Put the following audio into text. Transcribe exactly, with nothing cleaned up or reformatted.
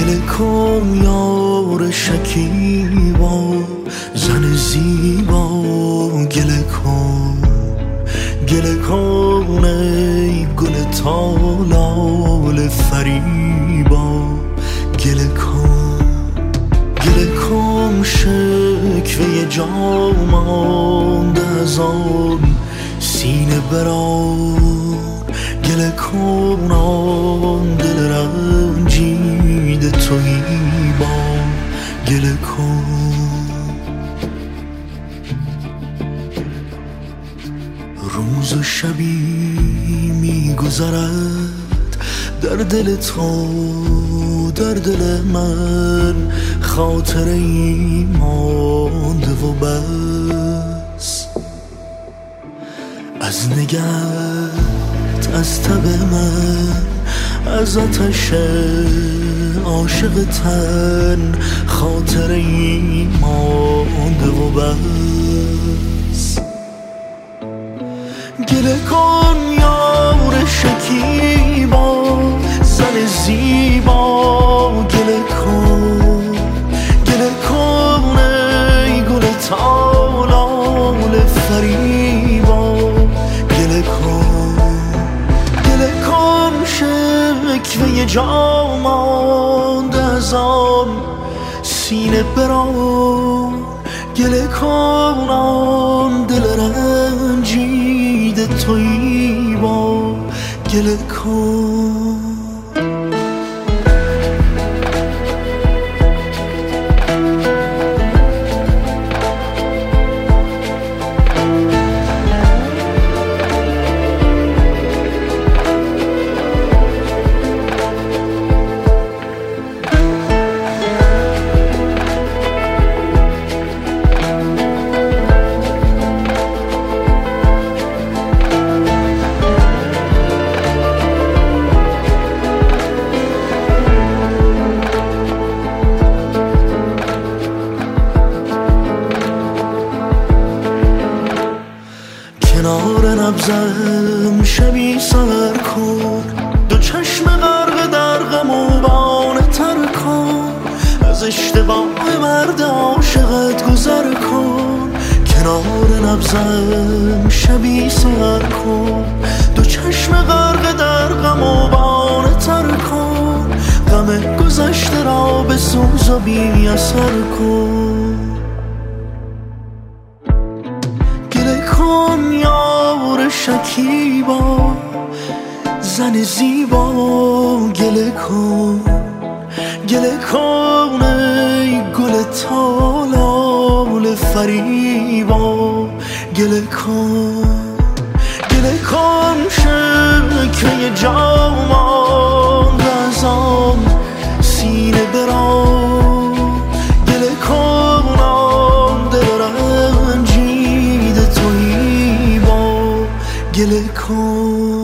گله کن یار شکیبا، زن زیبا گله کن، گله کن ای گل تالال فریبا، گله کن، گله کن شکوه جا مانده از آن سینه بران، گله کن آن دل رنجیده تویی با، گله کن. روز و شبی میگذرد در دل تو، در دل من خاطره ای مانده و بس، از نگهت، از تب من، از آتش عاشق تن خاطره ای مانده و بس. گله کن یار شکیبا، زن زیبا گله کن، گله کن ای گل تالال فریبا، گله کن، گله کن شکوه جا مانده از آن سینه بران، گله کن آن دل رنجیده تویی با، گله کن. کنار نبضم شبی سر کن، دو چشم غرق در غم و بانه تر کن، از اشتباه مرد عاشقت گذر کن. کنار نبضم شبی سر کن، دو چشم غرق در غم و بانه تر کن، غم گذشته را به سوز و بی اثر کن. گله کن یار شکیبا، زن زیبا گله کن، گله کن ای گل تالال فریبا، گله کن، گله کن شکوه جا مانده از آن سینه بران، گله کن آن دل رنجیده تویی با، گله کن.